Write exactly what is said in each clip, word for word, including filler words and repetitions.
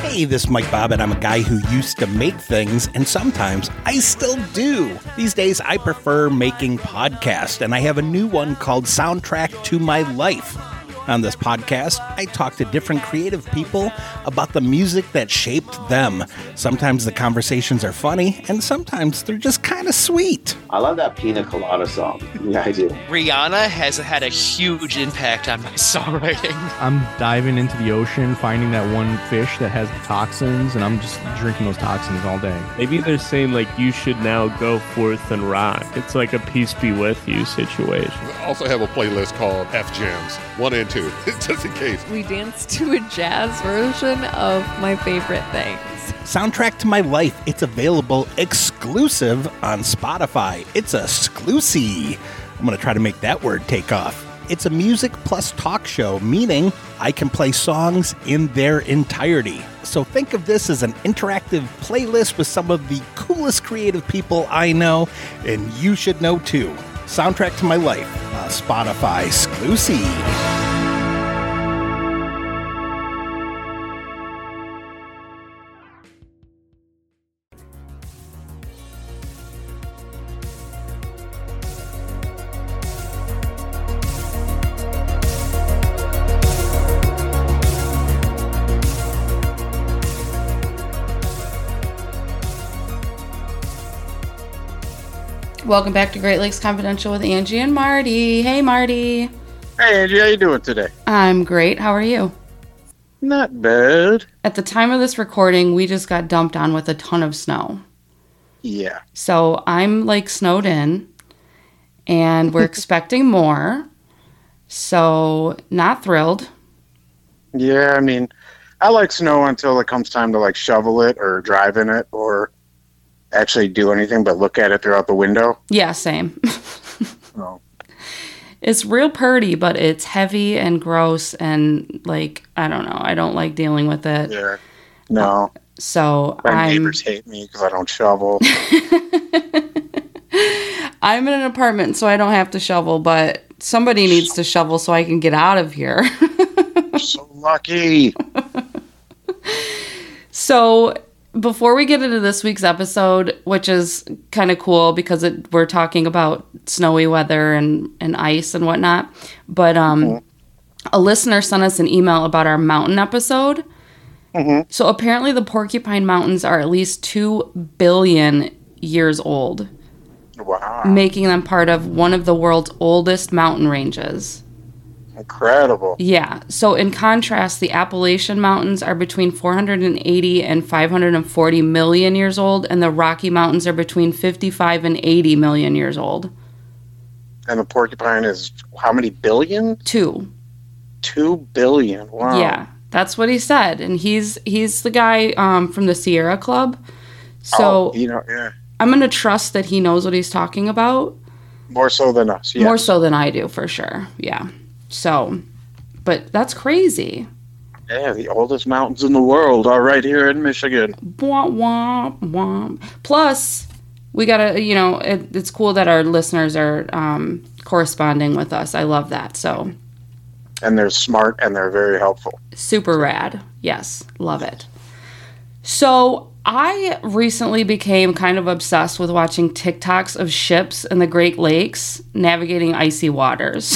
Hey, this is Mike Bob, and I'm a guy who used to make things, and sometimes I still do. These days, I prefer making podcasts, and I have a new one called Soundtrack to My Life. On this podcast, I talk to different creative people about the music that shaped them. Sometimes the conversations are funny, and sometimes they're just kind of sweet. I love that Pina Colada song. Yeah, I do. Rihanna has had a huge impact on my songwriting. I'm diving into the ocean, finding that one fish that has the toxins, and I'm just drinking those toxins all day. Maybe they're saying, like, you should now go forth and rock. It's like a peace be with you situation. I also have a playlist called F Jams, one and two, just in case. We danced to a jazz version of my favorite things. Soundtrack to My Life. It's available exclusive on Spotify. It's a exclusive. I'm going to try to make that word take off. It's a music plus talk show, meaning I can play songs in their entirety. So think of this as an interactive playlist with some of the coolest creative people I know, and you should know too. Soundtrack to My Life, a Spotify exclusive. Welcome back to Great Lakes Confidential with Angie and Marty. Hey, Marty. Hey, Angie. How you doing today? I'm great. How are you? Not bad. At the time of this recording, we just got dumped on with a ton of snow. Yeah. So I'm like snowed in, and we're expecting more. So not thrilled. Yeah, I mean, I like snow until it comes time to like shovel it or drive in it or actually do anything but look at it throughout the window. Yeah, same. Oh. It's real pretty, but it's heavy and gross and like, I don't know. I don't like dealing with it. Yeah. No. So My I'm... neighbors hate me because I don't shovel. I'm in an apartment, so I don't have to shovel, but somebody needs to shovel so I can get out of here. So lucky. So before we get into this week's episode, which is kind of cool because it, we're talking about snowy weather and, and ice and whatnot, but um, mm-hmm. a listener sent us an email about our mountain episode. Mm-hmm. So apparently the Porcupine Mountains are at least two billion years old. Wow. Making them part of one of the world's oldest mountain ranges. Incredible. Yeah. So in contrast, the Appalachian Mountains are between four hundred eighty and five hundred forty million years old, and the Rocky Mountains are between fifty-five and eighty million years old. And the porcupine is how many billion? Two. Two billion. Wow. Yeah. That's what he said. And he's he's the guy um, from the Sierra Club. So oh, you know, yeah. I'm going to trust that he knows what he's talking about. More so than us, yes. More so than I do, for sure. Yeah. So, but that's crazy. Yeah, the oldest mountains in the world are right here in Michigan. Womp, womp, womp. Plus, we gotta, you know, it, it's cool that our listeners are um, corresponding with us. I love that. So, and they're smart and they're very helpful. Super rad. Yes, love it. So, I recently became kind of obsessed with watching TikToks of ships in the Great Lakes navigating icy waters.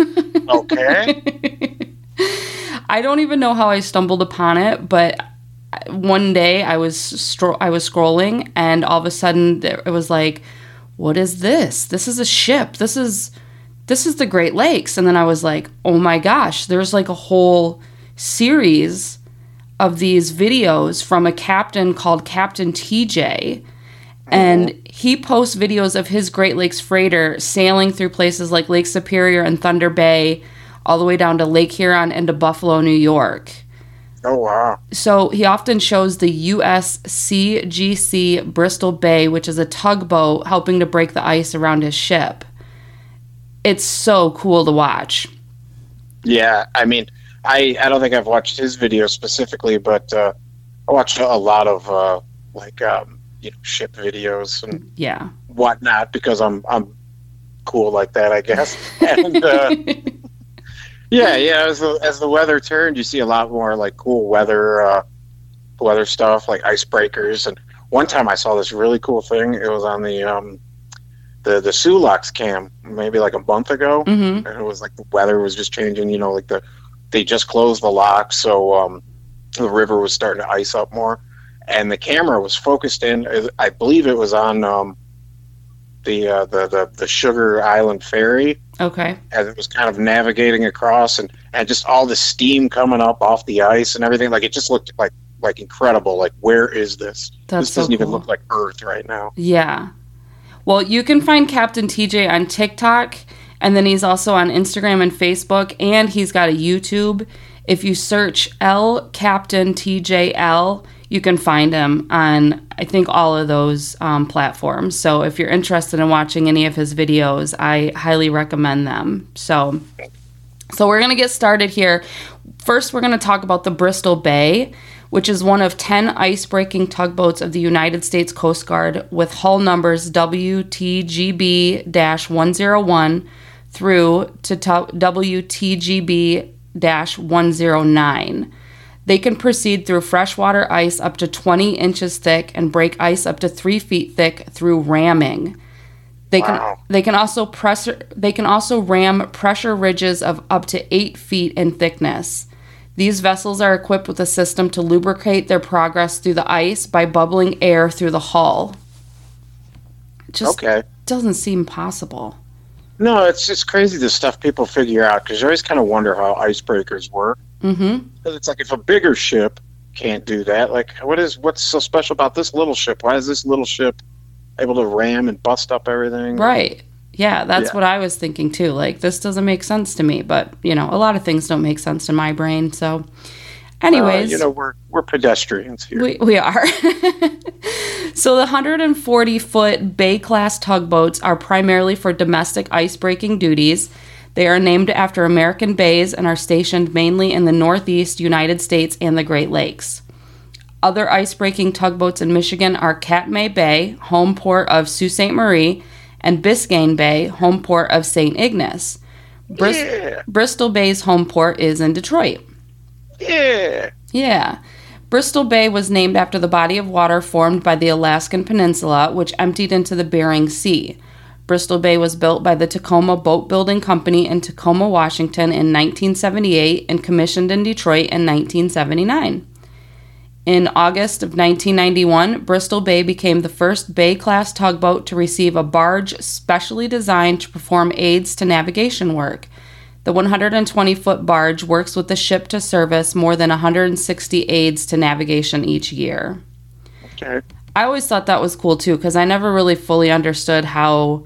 Okay. I don't even know how I stumbled upon it, but one day I was stro- I was scrolling, and all of a sudden it was like, "What is this? This is a ship. This is this is the Great Lakes." And then I was like, "Oh my gosh!" There's like a whole series of these videos from a captain called Captain T J. And he posts videos of his Great Lakes freighter sailing through places like Lake Superior and Thunder Bay, all the way down to Lake Huron and to Buffalo, New York. Oh, wow. So he often shows the U S C G C Bristol Bay, which is a tugboat helping to break the ice around his ship. It's so cool to watch. Yeah, I mean, I, I don't think I've watched his video specifically, but uh, I watched a lot of, uh, like, um, you know, ship videos and yeah, whatnot because I'm I'm cool like that, I guess. And uh, yeah, yeah. As the as the weather turned, you see a lot more like cool weather uh, weather stuff like icebreakers. And one time I saw this really cool thing. It was on the um, the the Sulux cam maybe like a month ago, Mm-hmm. and it was like the weather was just changing. You know, like the they just closed the lock, so um, the river was starting to ice up more, and the camera was focused in. I believe it was on um, the, uh, the the the Sugar Island ferry. Okay. As it was kind of navigating across, and, and just all the steam coming up off the ice and everything. Like, it just looked like like incredible. Like, where is this? That's this doesn't so even cool. look like Earth right now. Yeah. Well, you can find Captain T J on TikTok, and then he's also on Instagram and Facebook, and he's got a YouTube. If you search L Captain T J L, you can find him on, I think, all of those um, platforms. So if you're interested in watching any of his videos, I highly recommend them. So, so we're going to get started here. First, we're going to talk about the Bristol Bay, which is one of ten ice-breaking tugboats of the United States Coast Guard with hull numbers W T G B one oh one through to W T G B one oh nine. They can proceed through freshwater ice up to twenty inches thick and break ice up to three feet thick through ramming. They can Wow. they can also press they can also ram pressure ridges of up to eight feet in thickness. These vessels are equipped with a system to lubricate their progress through the ice by bubbling air through the hull. It just Okay. doesn't seem possible. No, it's just crazy the stuff people figure out, because you always kind of wonder how icebreakers work. Mm-hmm. Because it's like, if a bigger ship can't do that, like, what is what's so special about this little ship? Why is this little ship able to ram and bust up everything? Right. Yeah, that's Yeah. what I was thinking too. Like, this doesn't make sense to me, but you know, a lot of things don't make sense in my brain. So, anyways, Uh, you know, we're we're pedestrians here. we we are. So the one hundred forty foot Bay class tugboats are primarily for domestic ice-breaking duties. They are named after American bays and are stationed mainly in the Northeast United States and the Great Lakes. Other ice-breaking tugboats in Michigan are Katmai Bay, home port of Sault Ste. Marie, and Biscayne Bay, home port of Saint Ignace. Bris- Yeah. Bristol Bay's home port is in Detroit. Yeah. Yeah. Bristol Bay was named after the body of water formed by the Alaskan Peninsula, which emptied into the Bering Sea. Bristol Bay was built by the Tacoma Boat Building Company in Tacoma, Washington in nineteen seventy-eight and commissioned in Detroit in nineteen seventy-nine. In August of nineteen ninety-one, Bristol Bay became the first Bay-class tugboat to receive a barge specially designed to perform aids to navigation work. The one hundred twenty foot barge works with the ship to service more than one hundred sixty aids to navigation each year. Okay. I always thought that was cool too, because I never really fully understood how,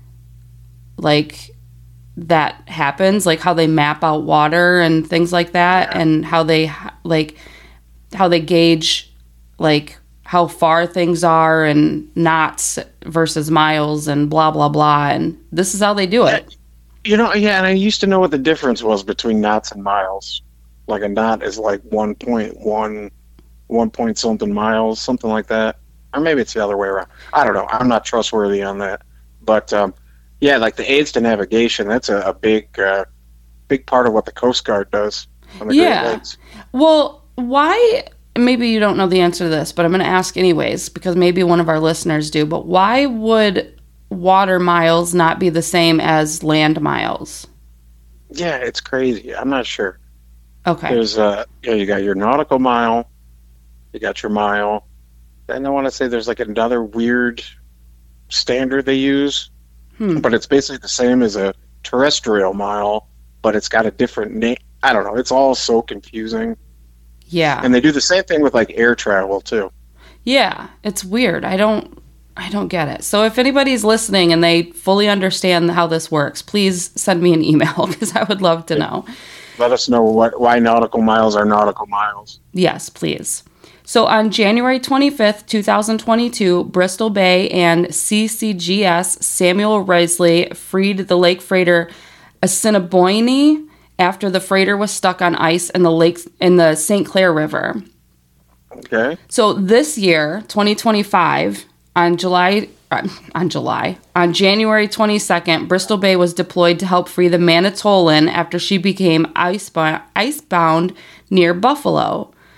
like, that happens, like how they map out water and things like that, Yeah. and how they like how they gauge like how far things are and knots versus miles and blah blah blah, and this is how they do it. You know, yeah, and I used to know what the difference was between knots and miles. Like, a knot is like one point one, one point something miles, something like that. Or maybe it's the other way around. I don't know. I'm not trustworthy on that. But, um, yeah, like the aids to navigation, that's a, a big, uh, big part of what the Coast Guard does on the Yeah. Great Lakes. Well, why? Maybe you don't know the answer to this, but I'm going to ask anyways, because maybe one of our listeners do. But why would water miles not be the same as land miles? Yeah, it's crazy. I'm not sure. Okay. There's, uh, yeah, you got your nautical mile, you got your mile. Then I want to say there's like another weird standard they use, Hmm. but it's basically the same as a terrestrial mile, but it's got a different name. I don't know. It's all so confusing. Yeah. And they do the same thing with like air travel too. Yeah, it's weird. I don't I don't get it. So if anybody's listening and they fully understand how this works, please send me an email because I would love to know. Let us know what why nautical miles are nautical miles. Yes, please. So on January twenty-fifth, twenty twenty-two, Bristol Bay and C C G S Samuel Risley freed the lake freighter Assiniboine after the freighter was stuck on ice in the lake in the Saint Clair River. Okay. So this year, twenty twenty-five, on July uh, on July on January twenty-second, Bristol Bay was deployed to help free the Manitoulin after she became icebound, icebound near Buffalo.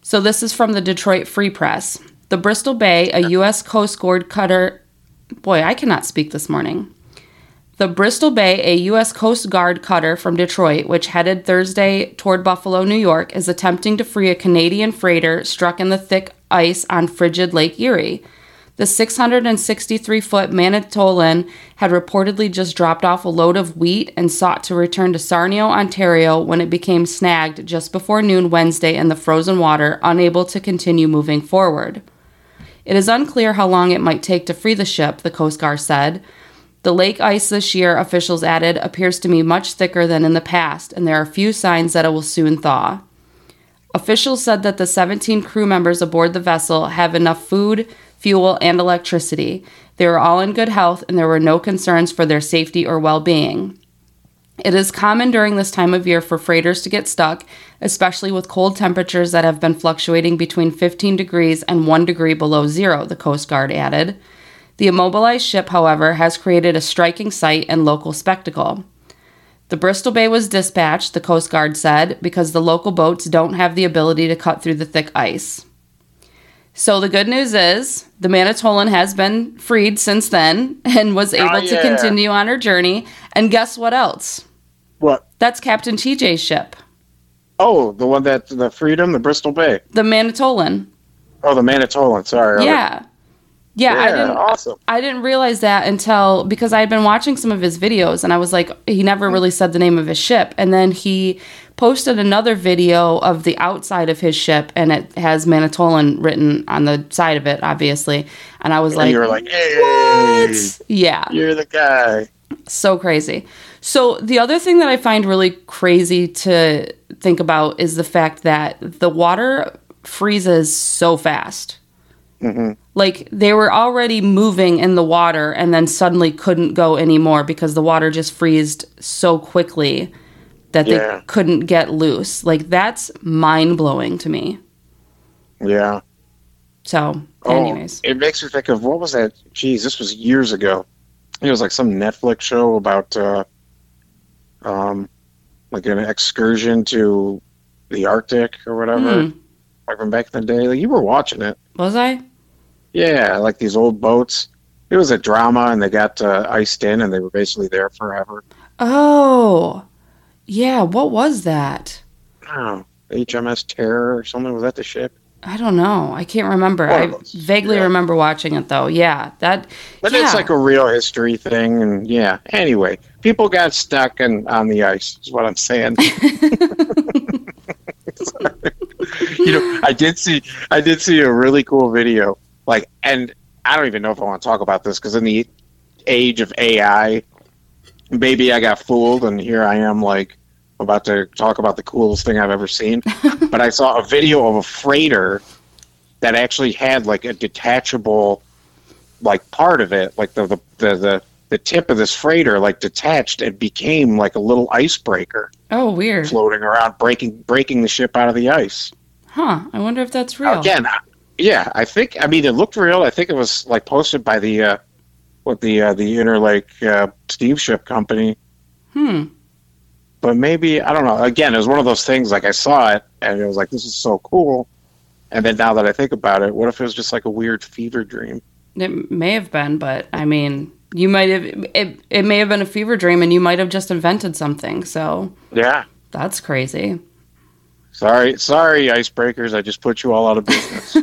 So this is from the Detroit Free Press. The Bristol Bay, a U S Coast Guard cutter... Boy, I cannot speak this morning. The Bristol Bay, a U S Coast Guard cutter from Detroit, which headed Thursday toward Buffalo, New York, is attempting to free a Canadian freighter struck in the thick ice on frigid Lake Erie. The six hundred sixty-three foot Manitoulin had reportedly just dropped off a load of wheat and sought to return to Sarnia, Ontario, when it became snagged just before noon Wednesday in the frozen water, unable to continue moving forward. It is unclear how long it might take to free the ship, the Coast Guard said. The lake ice this year, officials added, appears to be much thicker than in the past, and there are few signs that it will soon thaw. Officials said that the seventeen crew members aboard the vessel have enough food, fuel, and electricity. They were all in good health, and there were no concerns for their safety or well-being. It is common during this time of year for freighters to get stuck, especially with cold temperatures that have been fluctuating between fifteen degrees and one degree below zero, the Coast Guard added. The immobilized ship, however, has created a striking sight and local spectacle. The Bristol Bay was dispatched, the Coast Guard said, because the local boats don't have the ability to cut through the thick ice. So the good news is the Manitoulin has been freed since then and was able Oh, yeah. to continue on her journey. And guess what else? What? That's Captain T J's ship, Oh, the one that the Freedom, the Bristol Bay. the Manitoulin. Oh, the Manitoulin. Sorry. Yeah. Yeah, Yeah, I didn't awesome. I didn't realize that until because I had been watching some of his videos and I was like, he never really said the name of his ship. And then he posted another video of the outside of his ship and it has Manitoulin written on the side of it, obviously. And I was And like, you were like, hey, what? Yeah. you're the guy. So crazy. So the other thing that I find really crazy to think about is the fact that the water freezes so fast. Mm-hmm. Like they were already moving in the water and then suddenly couldn't go anymore because the water just freezed so quickly that Yeah. they couldn't get loose. Like that's mind blowing to me. Yeah. So, Oh, anyways. it makes me think of what was that? Geez, this was years ago. It was like some Netflix show about, uh, um, like an excursion to the Arctic or whatever. Hmm. Like from back in the day. Like you were watching it. Was I? Yeah, like these old boats. It was a drama, and they got uh, iced in, and they were basically there forever. Oh. Yeah, what was that? Oh, H M S Terror or something. Was that the ship? I don't know. I can't remember. One I of those, vaguely yeah. remember watching it though. Yeah, that. But yeah. it's like a real history thing, and yeah. Anyway, people got stuck in, on the ice. Is what I'm saying. You know, I did see, I did see a really cool video. Like, and I don't even know if I want to talk about this because in the age of A I, maybe I got fooled, and here I am, like, about to talk about the coolest thing I've ever seen. But I saw a video of a freighter that actually had like a detachable, like part of it, like the the the the, the tip of this freighter, like detached and became like a little icebreaker Oh, weird. floating around, breaking breaking the ship out of the ice. Huh. I wonder if that's real. Again, I- yeah, I think. I mean, it looked real. I think it was like posted by the uh, what the uh, the Interlake uh, steamship company. Hmm. But maybe I don't know. Again, it was one of those things. Like I saw it and it was like, this is so cool. And then now that I think about it, what if it was just like a weird fever dream? It may have been, but I mean, you might have. It, it may have been a fever dream, and you might have just invented something. So Yeah. that's crazy. Sorry, sorry, icebreakers. I just put you all out of business.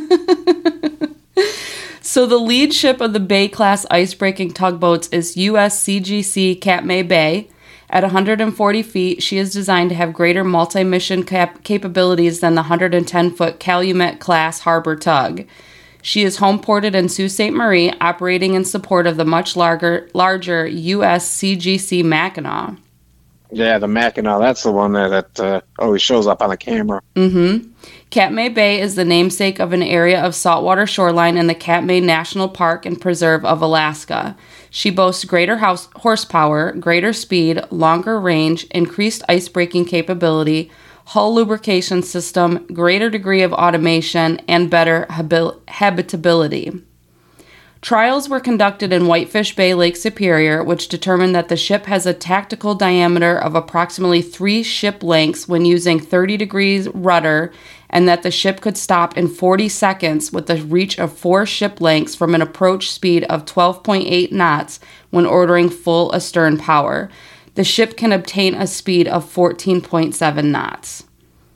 So the lead ship of the Bay-class icebreaking tugboats is U S C G C Katmai Bay. At one hundred forty feet, she is designed to have greater multi-mission cap- capabilities than the one hundred ten foot Calumet-class harbor tug. She is home-ported in Sault Ste. Marie, operating in support of the much larger, larger U S C G C Mackinac. Yeah, the Mackinac. That's the one that, that uh, always shows up on the camera. Mm-hmm. Katmai Bay is the namesake of an area of saltwater shoreline in the Katmai National Park and Preserve of Alaska. She boasts greater house horsepower, greater speed, longer range, increased ice-breaking capability, hull lubrication system, greater degree of automation, and better habil- habitability. Trials were conducted in Whitefish Bay, Lake Superior, which determined that the ship has a tactical diameter of approximately three ship lengths when using thirty degrees rudder, and that the ship could stop in forty seconds with a reach of four ship lengths from an approach speed of twelve point eight knots when ordering full astern power. The ship can obtain a speed of fourteen point seven knots.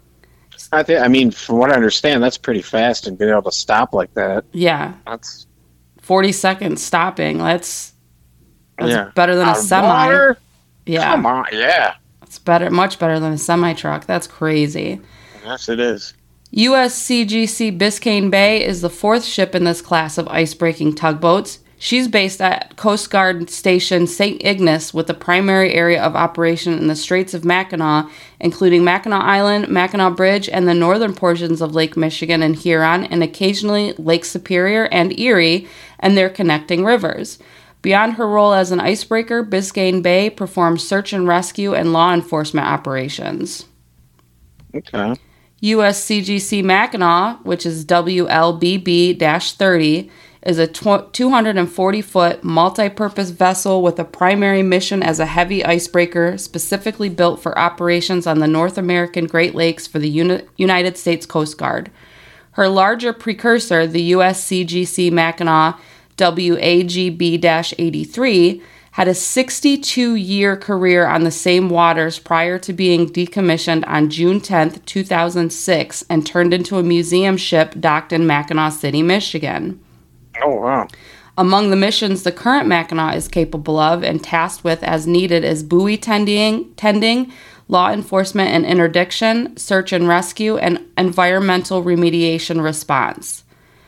I think. I mean, from what I understand, that's pretty fast and being able to stop like that. Yeah. That's forty seconds stopping. That's that's yeah. better than Out a of semi. water? Yeah. Come on, yeah. It's better, much better than a semi truck. That's crazy. Yes, it is. U S C G C Biscayne Bay is the fourth ship in this class of ice-breaking tugboats. She's based at Coast Guard Station Saint Ignace with a primary area of operation in the Straits of Mackinac, including Mackinac Island, Mackinac Bridge, and the northern portions of Lake Michigan and Huron, and occasionally Lake Superior and Erie and their connecting rivers. Beyond her role as an icebreaker, Biscayne Bay performs search and rescue and law enforcement operations. Okay. U S C G C Mackinac, which is W L B B thirty, is a two hundred forty foot multi-purpose vessel with a primary mission as a heavy icebreaker specifically built for operations on the North American Great Lakes for the Uni- United States Coast Guard. Her larger precursor, the U S C G C Mackinac W A G B eighty-three, had a sixty-two year career on the same waters prior to being decommissioned on June tenth, two thousand six, and turned into a museum ship docked in Mackinac City, Michigan. Oh, wow. Among the missions the current Mackinac is capable of and tasked with as needed is buoy tending, tending, law enforcement and interdiction, search and rescue, and environmental remediation response.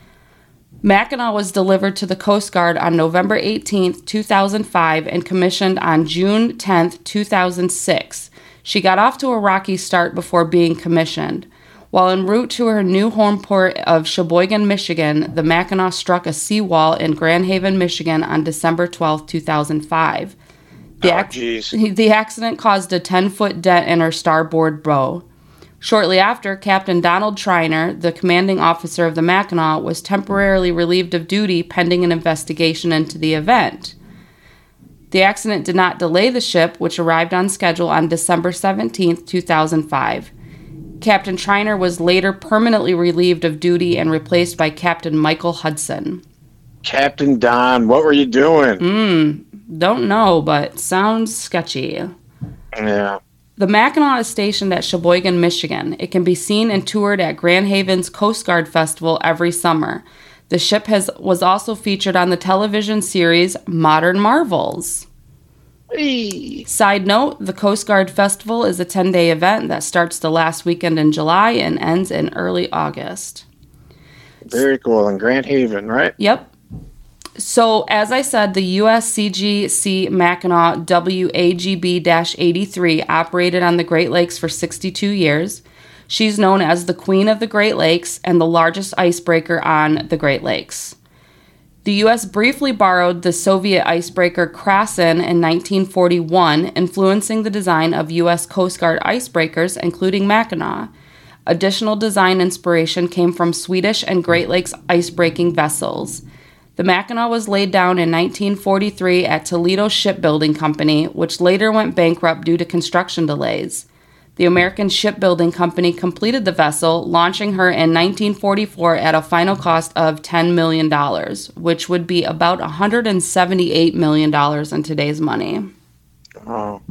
Mackinac was delivered to the Coast Guard on November eighteenth, two thousand five, and commissioned on June tenth, two thousand six. She got off to a rocky start before being commissioned. While en route to her new home port of Sheboygan, Michigan, the Mackinac struck a seawall in Grand Haven, Michigan on December twelfth, two thousand five. The, oh, ac- the accident caused a ten foot dent in her starboard bow. Shortly after, Captain Donald Triner, the commanding officer of the Mackinac, was temporarily relieved of duty pending an investigation into the event. The accident did not delay the ship, which arrived on schedule on December seventeenth, two thousand five. Captain Triner was later permanently relieved of duty and replaced by Captain Michael Hudson. Captain Don, what were you doing? Hmm, don't know, but sounds sketchy. Yeah. The Mackinac is stationed at Sheboygan, Michigan. It can be seen and toured at Grand Haven's Coast Guard Festival every summer. The ship has was also featured on the television series Modern Marvels. Hey. Side note, the Coast Guard Festival is a ten-day event that starts the last weekend in July and ends in early August. Very cool. In Grand Haven, right? Yep. So, as I said, the U S C G C Mackinac W A G B eighty-three operated on the Great Lakes for sixty-two years. She's known as the Queen of the Great Lakes and the largest icebreaker on the Great Lakes. The U S briefly borrowed the Soviet icebreaker Krasen in nineteen forty-one, influencing the design of U S Coast Guard icebreakers, including Mackinac. Additional design inspiration came from Swedish and Great Lakes icebreaking vessels. The Mackinac was laid down in nineteen forty-three at Toledo Shipbuilding Company, which later went bankrupt due to construction delays. The American Shipbuilding Company completed the vessel, launching her in nineteen forty-four at a final cost of ten million dollars, which would be about one hundred seventy-eight million dollars in today's money. Oh.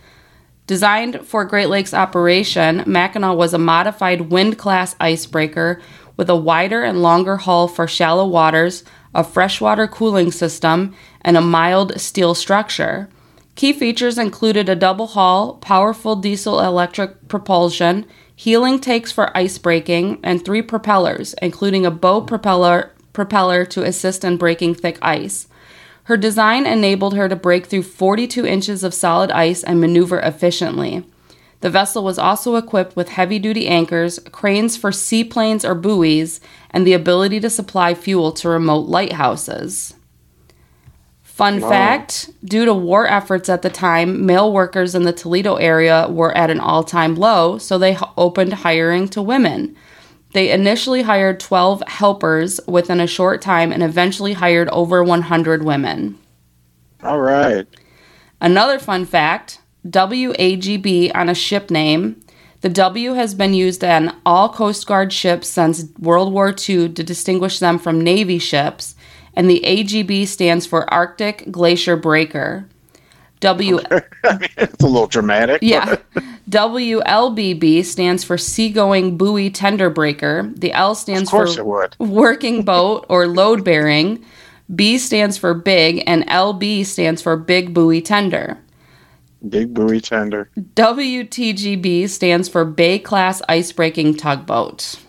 Designed for Great Lakes operation, Mackinac was a modified wind-class icebreaker with a wider and longer hull for shallow waters, a freshwater cooling system, and a mild steel structure. Key features included a double hull, powerful diesel-electric propulsion, heeling tanks for ice breaking, and three propellers, including a bow propeller, propeller to assist in breaking thick ice. Her design enabled her to break through forty-two inches of solid ice and maneuver efficiently. The vessel was also equipped with heavy-duty anchors, cranes for seaplanes or buoys, and the ability to supply fuel to remote lighthouses. Fun Wow. fact, due to war efforts at the time, male workers in the Toledo area were at an all-time low, so they h- opened hiring to women. They initially hired twelve helpers within a short time and eventually hired over one hundred women. All right. Another fun fact, W A G B on a ship name. The W has been used on all Coast Guard ships since World War Two to distinguish them from Navy ships, and the A G B stands for Arctic Glacier Breaker. W. I mean, it's a little dramatic. Yeah. W L B B stands for Seagoing Buoy Tender Breaker. The L stands Of course for it would. Working Boat or Load Bearing. B stands for Big, and L B stands for Big Buoy Tender. Big buoy tender. W T G B stands for Bay Class Icebreaking Tugboat.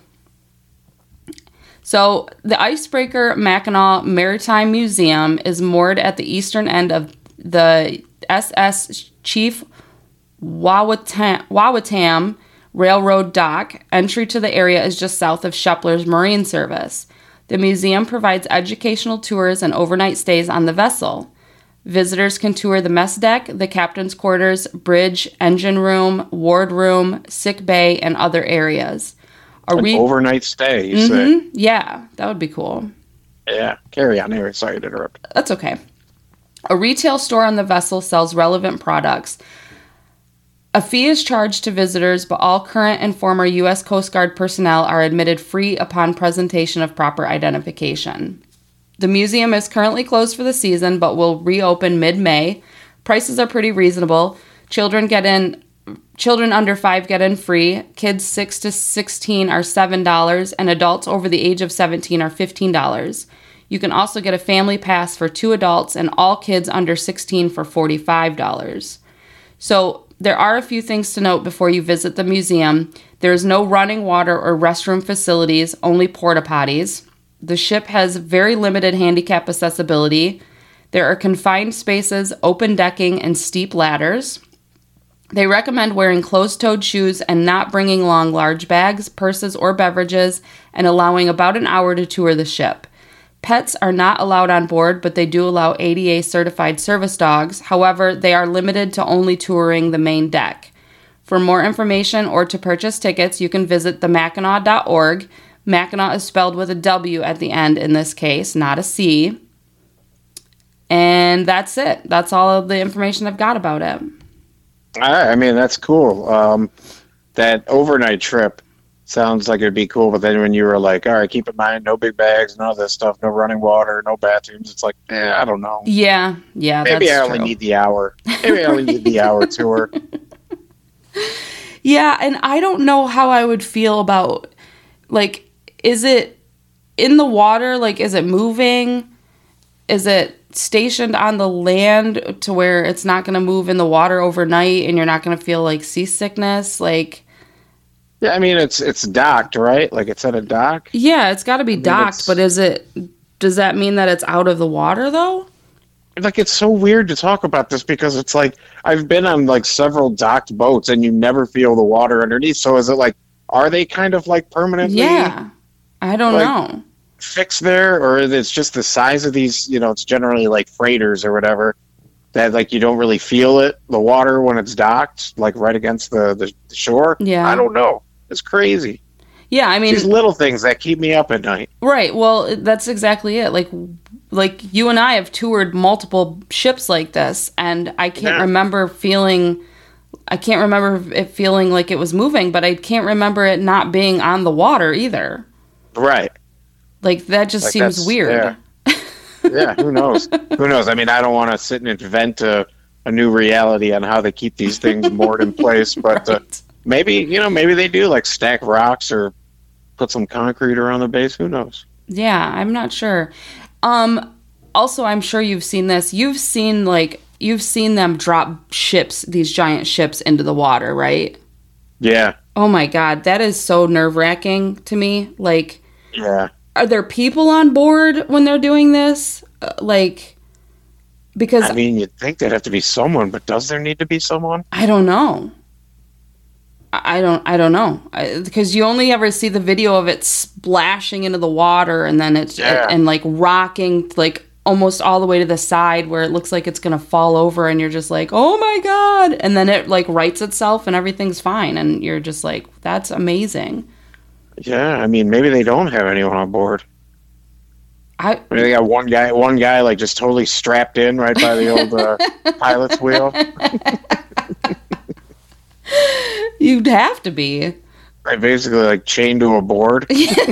So the Icebreaker Mackinac Maritime Museum is moored at the eastern end of the S S Chief Wawatam, Wawatam Railroad Dock. Entry to the area is just south of Shepler's Marine Service. The museum provides educational tours and overnight stays on the vessel. Visitors can tour the mess deck, the captain's quarters, bridge, engine room, ward room, sick bay, and other areas. A An re- overnight stay, you mm-hmm. Yeah, that would be cool. say. Yeah. Carry on, Eric. Sorry to interrupt. That's okay. A retail store on the vessel sells relevant products. A fee is charged to visitors, but all current and former U S Coast Guard personnel are admitted free upon presentation of proper identification. The museum is currently closed for the season, but will reopen mid-May. Prices are pretty reasonable. Children get in. Children under five get in free. Kids six to sixteen are seven dollars, and adults over the age of seventeen are fifteen dollars. You can also get a family pass for two adults and all kids under sixteen for forty-five dollars. So there are a few things to note before you visit the museum. There is no running water or restroom facilities, only porta potties. The ship has very limited handicap accessibility. There are confined spaces, open decking, and steep ladders. They recommend wearing closed-toed shoes and not bringing along large bags, purses, or beverages, and allowing about an hour to tour the ship. Pets are not allowed on board, but they do allow A D A-certified service dogs. However, they are limited to only touring the main deck. For more information or to purchase tickets, you can visit the mackinac dot org. Mackinac is spelled with a W at the end in this case, not a C. And that's it. That's all of the information I've got about it. All right. I mean, that's cool. Um, that overnight trip sounds like it'd be cool, but then when you were like, all right, keep in mind, no big bags, none of this stuff, no running water, no bathrooms, it's like, eh, I don't know. Yeah, yeah, Maybe that's I only true. need the hour. Maybe I only need the hour tour. Yeah, and I don't know how I would feel about, like, is it in the water? Like, is it moving? Is it stationed on the land to where it's not going to move in the water overnight and you're not going to feel, like, seasickness? Like... Yeah, I mean, it's it's docked, right? Like, it's at a dock? Yeah, it's got to be I mean, docked, it's- but is it... Does that mean that it's out of the water, though? Like, it's so weird to talk about this because it's like, I've been on, like, several docked boats and you never feel the water underneath. So is it like, are they kind of, like, permanently... Yeah. I don't like, know. fixed there, or is it just the size of these, you know, it's generally like freighters or whatever, that like you don't really feel it, the water when it's docked, like right against the, the, the shore? Yeah. I don't know. It's crazy. Yeah, I mean... These little things that keep me up at night. Right, well, that's exactly it. Like, like you and I have toured multiple ships like this, and I can't Yeah. remember feeling... I can't remember it feeling like it was moving, but I can't remember it not being on the water either. Right. Like, that just Like, seems that's- weird. Yeah. Yeah, who knows? Who knows? I mean, I don't want to sit and invent a, a new reality on how they keep these things moored in place, but uh, Right. maybe, you know, maybe they do, like stack rocks or put some concrete around the base. Who knows? Yeah, I'm not sure. Um, also, I'm sure you've seen this. You've seen, like, you've seen them drop ships, these giant ships, into the water, right? Yeah. Oh my God, that is so nerve-wracking to me. Like, Yeah. are there people on board when they're doing this? Uh, like, because I mean, you'd think there'd have to be someone, but does there need to be someone? I don't know. I I don't. I don't know because you only ever see the video of it splashing into the water and then it's Yeah. and like rocking like almost all the way to the side where it looks like it's gonna fall over and you're just like, oh my God, and then it like rights itself and everything's fine and you're just like, that's amazing. Yeah, I mean, maybe they don't have anyone on board. I Maybe they got one guy, one guy like just totally strapped in right by the old uh, pilot's wheel. You'd have to be. Right, basically like chained to a board.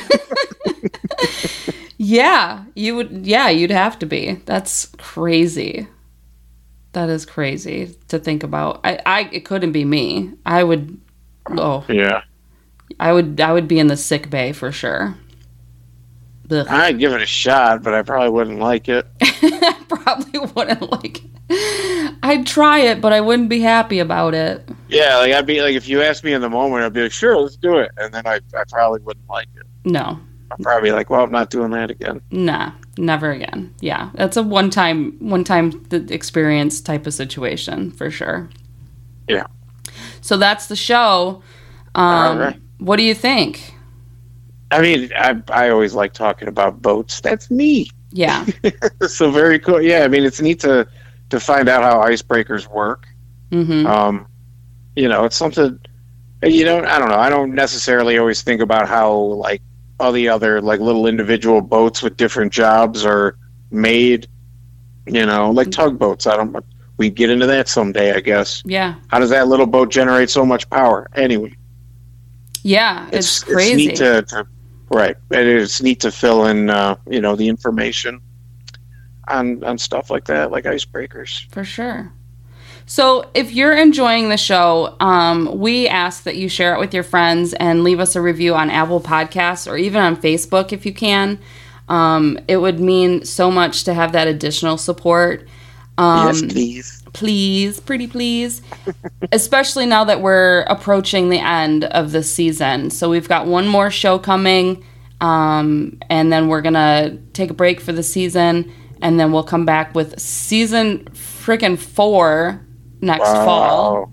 Yeah, you would. Yeah, you'd have to be. That's crazy. That is crazy to think about. I, I, it couldn't be me. I would. Oh, Yeah, I would. I would be in the sick bay for sure. Ugh. I'd give it a shot, but I probably wouldn't like it. I probably wouldn't like it. I'd try it, but I wouldn't be happy about it. Yeah, like I'd be like, if you asked me in the moment, I'd be like, sure, let's do it, and then I, I probably wouldn't like it. No, I'd probably be like, well, I'm not doing that again. nah, never again. Yeah, that's a one-time, one-time th- experience type of situation for sure. Yeah. So that's the show. Um, All right. What do you think? I mean, I I always like talking about boats. That's me. Yeah, So very cool. Yeah, I mean, it's neat to to find out how icebreakers work. mm-hmm. Um, you know, it's something. You know, I don't know. I don't necessarily always think about how like all the other like little individual boats with different jobs are made. You know, like tugboats. I don't. We get into that someday, I guess. yeah, How does that little boat generate so much power? Anyway, yeah. It's, crazy. It's neat to, to right. And it's neat to fill in, uh, you know, the information on on stuff like that, like icebreakers. For sure. So if you're enjoying the show, um, we ask that you share it with your friends and leave us a review on Apple Podcasts or even on Facebook if you can. Um, it would mean so much to have that additional support. Um, Yes, please. Please, pretty please. Especially now that we're approaching the end of the season. So we've got one more show coming, um, and then we're going to take a break for the season, and then we'll come back with season freaking four next fall.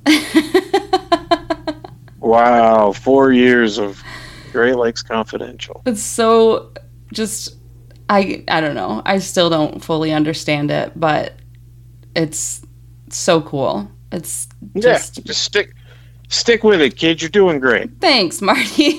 Wow. Wow. Four years of Great Lakes Confidential. It's so just, I, I don't know. I still don't fully understand it, but it's so cool. It's just, yeah, just stick stick with it, kid. You're doing great. Thanks, Marty.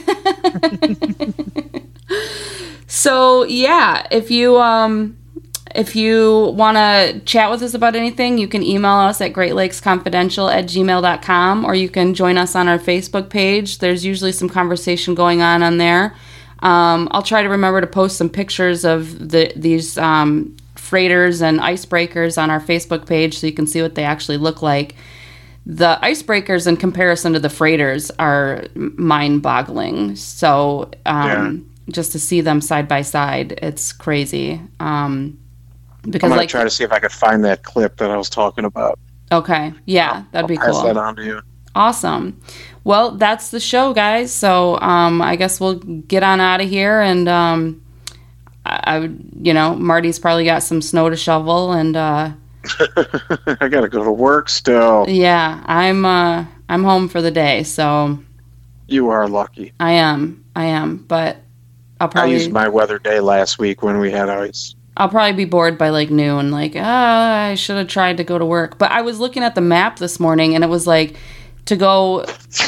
So yeah, if you um if you want to chat with us about anything, you can email us at greatlakesconfidential at gmail dot com, or you can join us on our Facebook page. There's usually some conversation going on on there. Um, I'll try to remember to post some pictures of the these um, freighters and icebreakers on our Facebook page so you can see what they actually look like. The icebreakers in comparison to the freighters are mind-boggling. So um, yeah. just to see them side by side, it's crazy. Um, because I'm gonna like, try to see if I could find that clip that I was talking about. Okay, yeah, that'd I'll be pass cool. that on to you. Awesome. Well, that's the show, guys. So um, I guess we'll get on out of here, and um, I, I would, you know, Marty's probably got some snow to shovel, and uh, I gotta go to work still. yeah, I'm uh, I'm home for the day, so You are lucky. I am, I am, but I'll I probably used my weather day last week when we had ice. I'll probably be bored by like noon, like, ah, I should have tried to go to work. But I was looking at the map this morning, and it was like, to go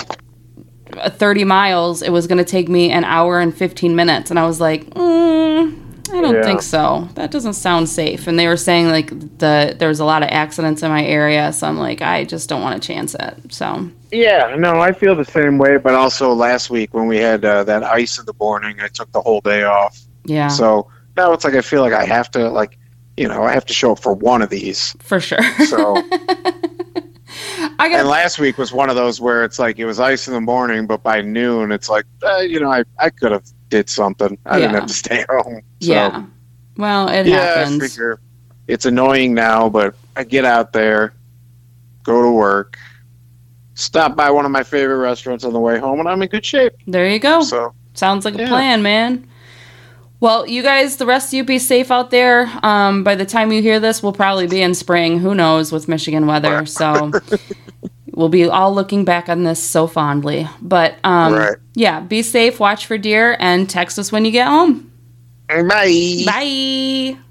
thirty miles, it was going to take me an hour and fifteen minutes. And I was like, mm, I don't Yeah. think so. That doesn't sound safe. And they were saying like the there was a lot of accidents in my area. So I'm like, I just don't want to chance it. So Yeah, no, I feel the same way. But also last week when we had uh, that ice in the morning, I took the whole day off. yeah, So now it's like I feel like I have to, like, you know, I have to show up for one of these. for sure. So, I got and last week was one of those where it's like it was ice in the morning, but by noon it's like, uh, you know, I, I could have did something. I didn't Yeah. have to stay home. So, yeah. Well, it yeah, I happens. figure it's annoying now, but I get out there, go to work, stop by one of my favorite restaurants on the way home, and I'm in good shape. There you go. So, Sounds like a Yeah. plan, man. Well, you guys, the rest of you be safe out there. Um, by the time you hear this, we'll probably be in spring. Who knows with Michigan weather? So we'll be all looking back on this so fondly. But um, Right. yeah, be safe, watch for deer, and text us when you get home. bye. Bye.